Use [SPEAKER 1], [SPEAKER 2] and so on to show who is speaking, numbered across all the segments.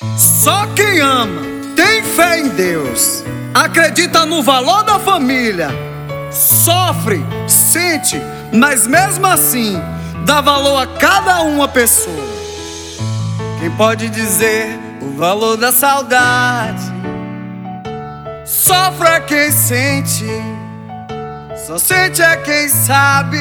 [SPEAKER 1] Só quem ama, tem fé em Deus, acredita no valor da família, sofre, sente, mas mesmo assim dá valor a cada uma pessoa. Quem pode dizer o valor da saudade? Sofre é quem sente, só sente é quem sabe.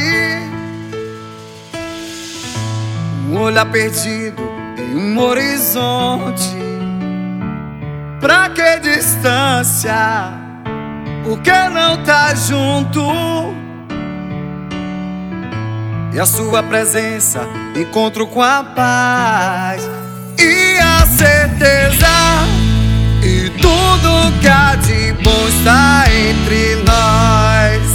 [SPEAKER 1] Um olhar perdido em um horizonte. Pra que distância? Por que não tá junto? E a sua presença encontro com a paz e a certeza, e tudo que há de bom está entre nós.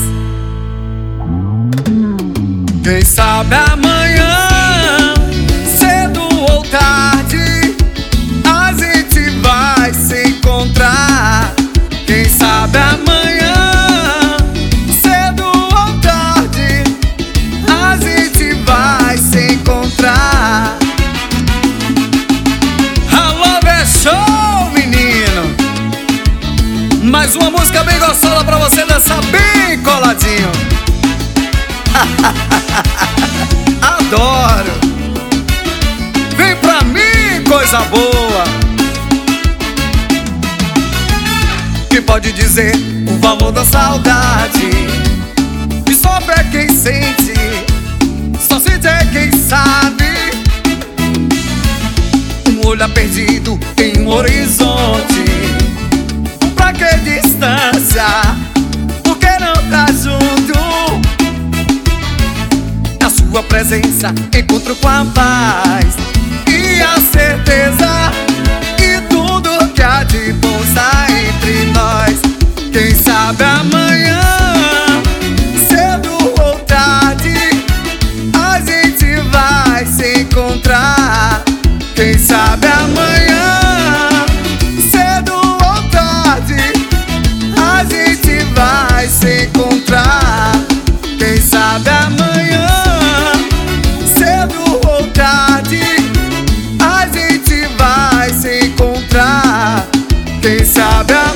[SPEAKER 1] Quem sabe amanhã, cedo ou tarde, a gente vai se encontrar. Quem sabe amanhã, cedo ou tarde, a gente vai se encontrar. A Love é show, menino. Mais uma música bem gostosa pra você dançar bem coladinho. Adoro. Vem pra mim, coisa boa. Quem pode dizer o valor da saudade? Que sofre é quem sente, só sente é quem sabe. Um olhar perdido em um horizonte. Pra que distância? Por que não tá junto? Na sua presença encontro com a paz e a certeza, e tudo que há de bom está entre nós. Quem sabe amanhã, cedo ou tarde, a gente vai se encontrar. Quem sabe amanhã, cedo ou tarde, a gente vai se encontrar. Quem sabe amanhã, cedo ou tarde, a gente vai se encontrar. Quem sabe amanhã.